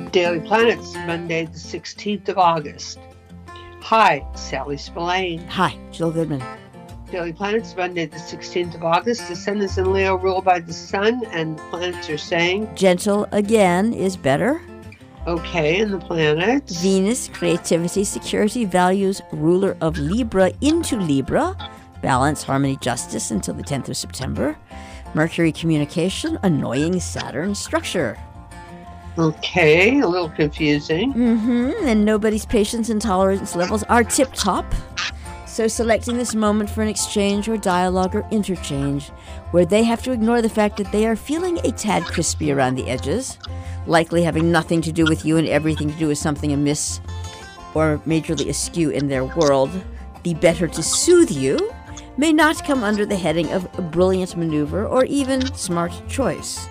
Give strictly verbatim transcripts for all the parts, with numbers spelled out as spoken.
Daily Planets, Monday, the sixteenth of August. Hi, Sally Spillane. Hi, Jill Goodman. Daily Planets, Monday, the sixteenth of August. The sun is in Leo, ruled by the sun, and the planets are saying gentle again is better. Okay, and the planets. Venus, creativity, security, values, ruler of Libra into Libra. Balance, harmony, justice until the tenth of September. Mercury, communication, annoying Saturn, structure. Okay, a little confusing. Mm-hmm, and nobody's patience and tolerance levels are tip-top. So selecting this moment for an exchange or dialogue or interchange where they have to ignore the fact that they are feeling a tad crispy around the edges, likely having nothing to do with you and everything to do with something amiss or majorly askew in their world, the better to soothe you may not come under the heading of a brilliant maneuver or even smart choice.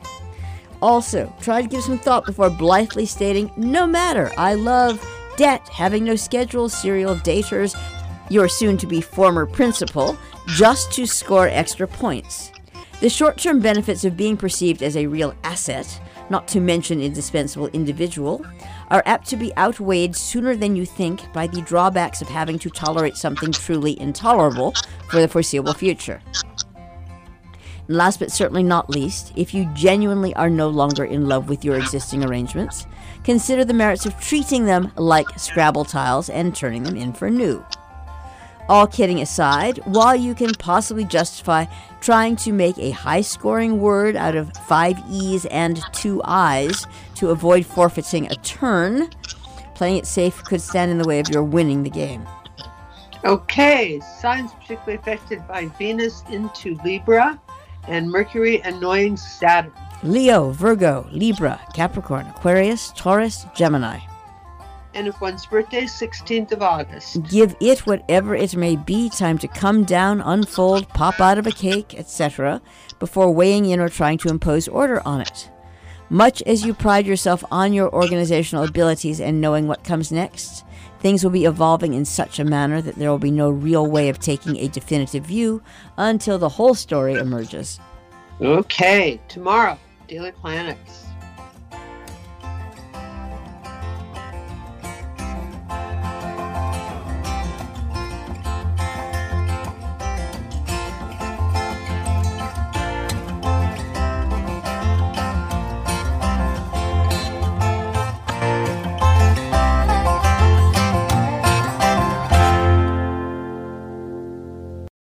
Also, try to give some thought before blithely stating, no matter, I love debt, having no schedule, serial daters, your soon-to-be former principal, just to score extra points. The short-term benefits of being perceived as a real asset, not to mention indispensable individual, are apt to be outweighed sooner than you think by the drawbacks of having to tolerate something truly intolerable for the foreseeable future. And last but certainly not least, if you genuinely are no longer in love with your existing arrangements, consider the merits of treating them like Scrabble tiles and turning them in for new. All kidding aside, while you can possibly justify trying to make a high-scoring word out of five E's and two I's to avoid forfeiting a turn, playing it safe could stand in the way of your winning the game. Okay, signs particularly affected by Venus into Libra and Mercury annoying Saturn. Leo, Virgo, Libra, Capricorn, Aquarius, Taurus, Gemini. And if one's birthday, sixteenth of August. Give it whatever it may be, time to come down, unfold, pop out of a cake, et cetera, before weighing in or trying to impose order on it. Much as you pride yourself on your organizational abilities and knowing what comes next, things will be evolving in such a manner that there will be no real way of taking a definitive view until the whole story emerges. Okay, tomorrow, Daily Planets.